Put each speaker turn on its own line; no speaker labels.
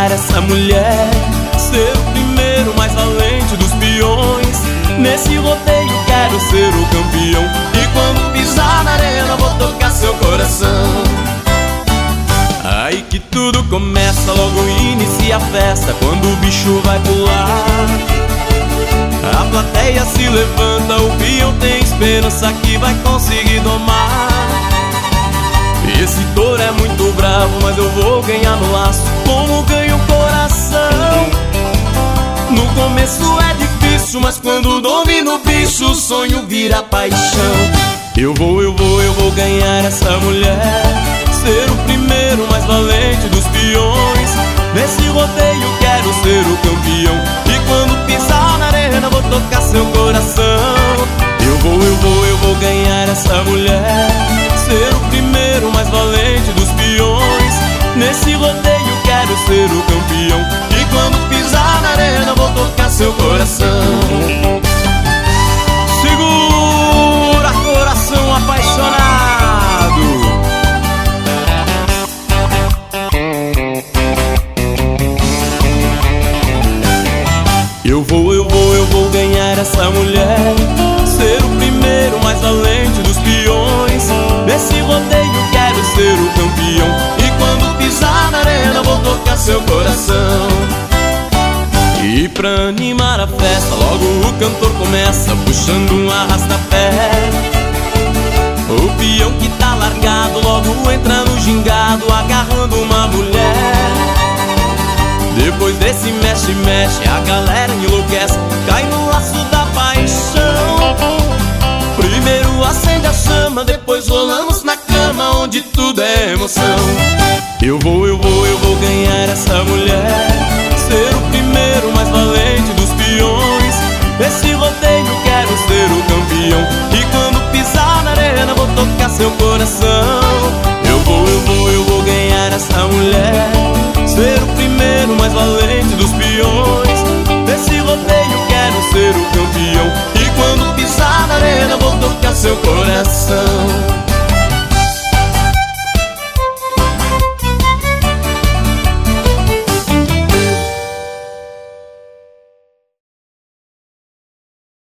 ganhar essa mulher, ser o primeiro mais valente dos peões. Nesse rodeio quero ser o campeão, e quando pisar na arena vou tocar seu coração. Aí que tudo começa, logo inicia a festa, quando o bicho vai pular. A plateia se levanta, o peão tem esperança que vai conseguir domar. Esse touro é muito bravo, mas eu vou ganhar no laço, como ganho o coração. No começo é difícil, mas quando domino o bicho, o sonho vira paixão. Eu vou ganhar essa mulher, ser o primeiro mais valente dos peões. Nesse rodeio quero ser o campeão, e quando pisar na arena vou tocar seu coração. Eu vou ganhar essa mulher, ser o primeiro mais valente dos peões. Nesse rodeio quero ser o campeão, e quando pisar na arena vou tocar seu coração. Segura, coração apaixonado. Eu vou ganhar essa mulher, ser o primeiro mais valente dos peões. Nesse rodeio quero ser o campeão, e quando pisar na arena vou tocar seu coração. E pra animar a festa, logo o cantor começa, puxando um arrasta-pé. O peão que tá largado logo entra no gingado, agarrando uma mulher. Depois desse mexe-mexe, a galera enlouquece, cai no laço da paixão. Primeiro acende a chama, depois rolamos na cama, onde tudo é emoção. Eu vou ganhar essa mulher, ser o primeiro mais valente dos peões. Nesse rodeio quero ser o campeão, e quando pisar na arena vou tocar seu coração.